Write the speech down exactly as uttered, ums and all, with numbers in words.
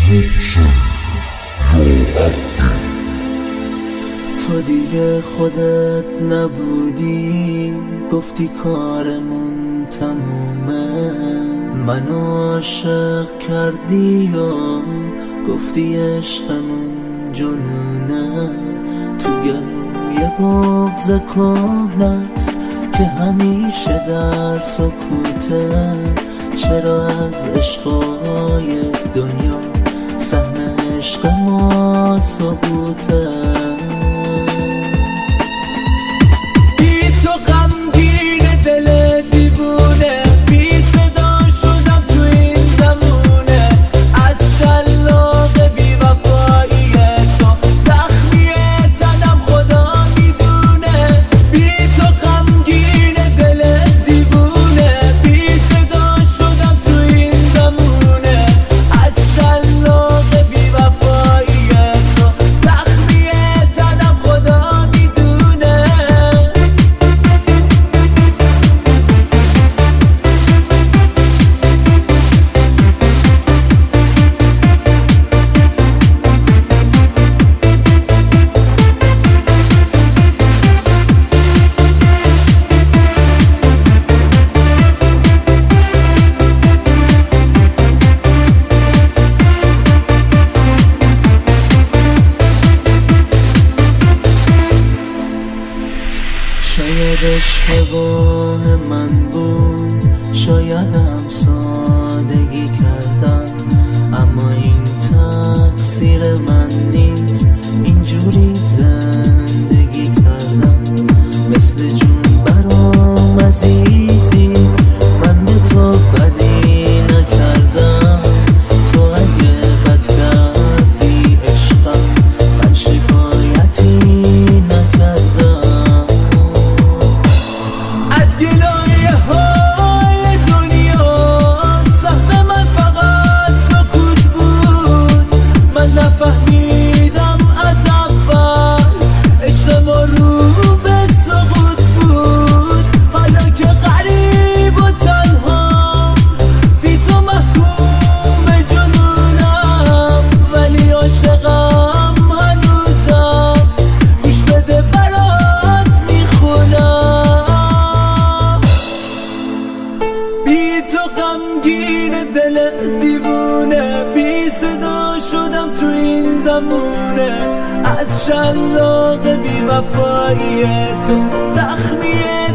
تو دیگه خودت نبودی، گفتی کارمون تمومه. منو عاشق کردی یا گفتی عشقمون جنونه. تو گلوم یه بغض کهنه‌ست که همیشه در سکوته. چرا از عشقای دنیا سهم عشق ما سقوطه؟ بی تو غمگین دل دیوونه، بی صدا شدم تو این زمونه. از شلاق بی وفایی تو زخمی تنم خدا میدونه. بی تو غمگین دل دیوونه، بی صدا شدم تو این زمونه. از شلاق بی وفایی تو زخمی تنم خدا میدونه. شاید اشتباه من بود، شایدم سادگی کردم، اما این تقصیر من نیست. اینجوری زندگی کردم مثل جون برام عزیزی. من به تو بدی نکردم، تو اگه بد کردی عشقم من شکایتی نکردم. از گلایه های دنیا سهم من فقط سکوت بود. من نفهمیدم از اول عشق ما رو به سقوط بود. حالا که غریب و تنها بی تو محکوم جنونم، ولی عاشقم هنوزم. گوش بده برات میخونم. بی تو غمگین دل دیوونه، بی صدا شدم تو این زمونه. از شلاق بی وفایی تو زخمیه